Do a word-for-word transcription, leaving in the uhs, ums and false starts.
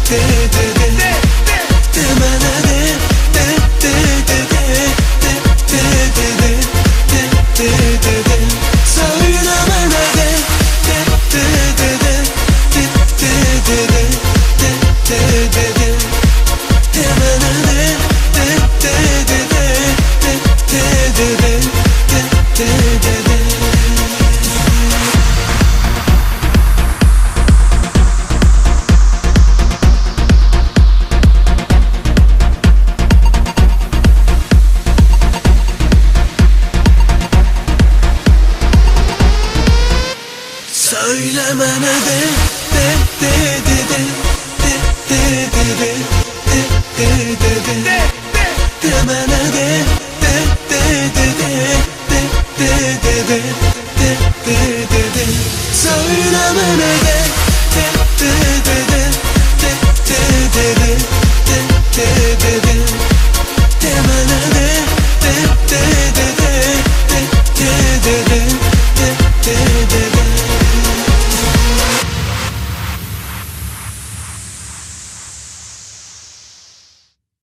de de de de demene de de de de de de de de de de de de söylemene de de de de de de de de de de de de demene de de de de de de de de de de de. Söylemene de de de de de de de de de de de de de demene de de de de